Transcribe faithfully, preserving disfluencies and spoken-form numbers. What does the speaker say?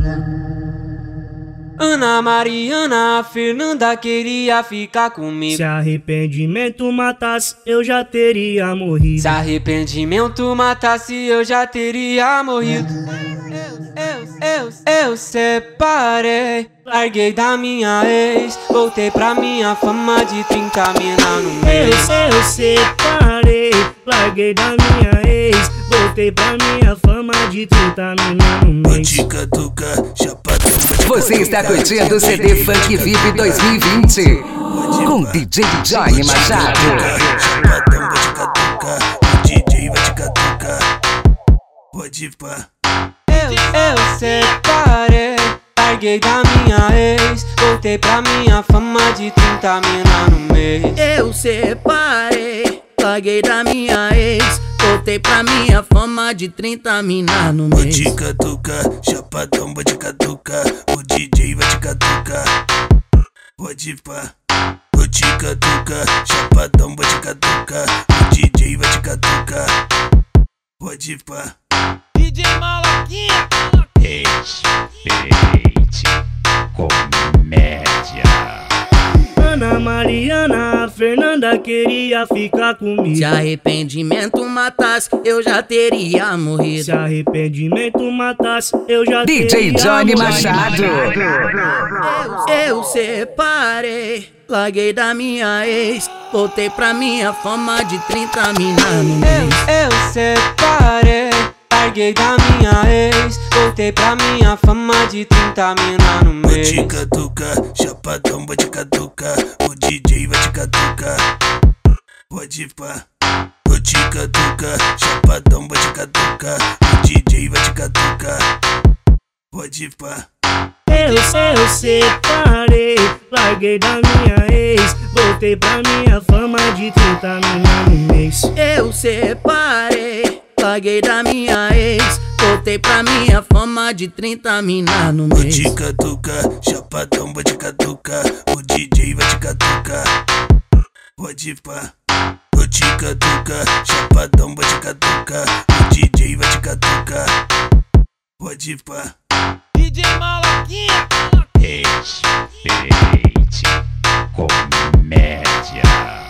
Ana Mariana, a Fernanda queria ficar comigo. Se arrependimento matasse, eu já teria morrido. Se arrependimento matasse, eu já teria morrido. Eu, eu, eu, eu separei, larguei da minha ex, voltei pra minha fama de trinta mina no mês. Eu, eu separei, larguei da minha ex, voltei pra minha fama de trinta mina no mês. Você está curtindo o C D Funk V I P dois mil e vinte com D J Johnny Machado. O D J vai te catucar, pode pá. Eu, eu separei, larguei da minha ex, voltei pra minha fama de trinta mina no mês. Eu separei, larguei da minha ex, voltei pra minha fama de trinta mina no mês. Pode catucar, chapadão, pode catucar, o D J vai te catucar, pode pá. Pode catucar, chapadão, pode catucar, o D J vai te catucar, pode pá. D J Malaquinha, respeite comédia. Ana Mariana, a Fernanda queria ficar comigo. Se arrependimento matasse, eu já teria morrido. Se arrependimento matasse, eu já D J teria Johnny morrido. Machado. Eu, eu separei, larguei da minha ex, voltei pra minha fama de trinta mina no mês. Eu, eu separei, larguei da minha ex, voltei pra minha fama de trinta mina no mês. Pode catucar, chapadão, pode catucar, o D J vai te catucar, pode pá. Pode catucar, chapadão, pode catucar, o D J vai te catucar, pode pá. Eu, eu separei, larguei da minha ex, voltei pra minha fama de trinta mina no mês. Eu separei, larguei da minha ex, voltei pra minha fama de trinta mina no mês. Pode catucar, chapadão, pode catucar, o D J vai te catucar, pode pá. Pode catucar, chapadão, pode catucar, o D J vai te catucar, pode pá. D J Malaquinha, Respeite comédia.